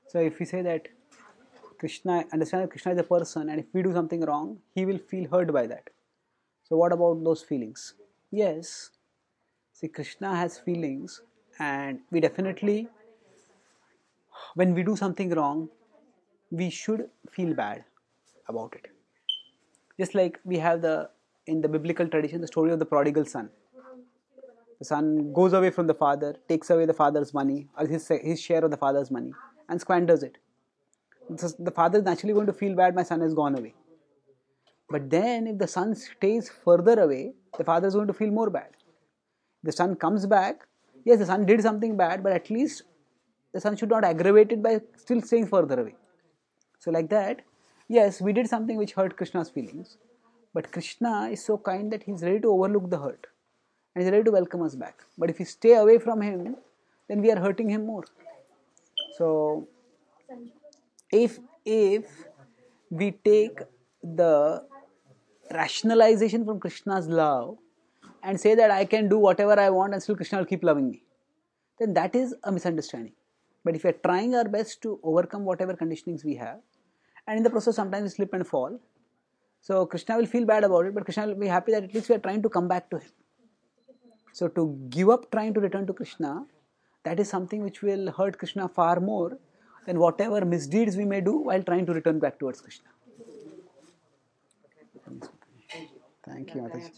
So if we say that Krishna, understand that Krishna is a person, and if we do something wrong, he will feel hurt by that. So what about those feelings? Yes, see, Krishna has feelings, and we definitely, when we do something wrong, we should feel bad about it. Just like we have the in the biblical tradition the story of the prodigal son. The son goes away from the father, takes away the father's money or his share of the father's money and squanders it. So the father is naturally going to feel bad, my son has gone away. But then if the son stays further away, the father is going to feel more bad. The son comes back, yes, the son did something bad, but at least the son should not aggravate it by still staying further away. So like that, yes, we did something which hurt Krishna's feelings, but Krishna is so kind that he's ready to overlook the hurt and he's ready to welcome us back. But if we stay away from him, then we are hurting him more. So if we take the rationalization from Krishna's love and say that I can do whatever I want and still Krishna will keep loving me, then that is a misunderstanding. But if we are trying our best to overcome whatever conditionings we have, and in the process sometimes we slip and fall, so Krishna will feel bad about it, but Krishna will be happy that at least we are trying to come back to him. So to give up trying to return to Krishna, that is something which will hurt Krishna far more than whatever misdeeds we may do while trying to return back towards Krishna. Thank you, Mataji.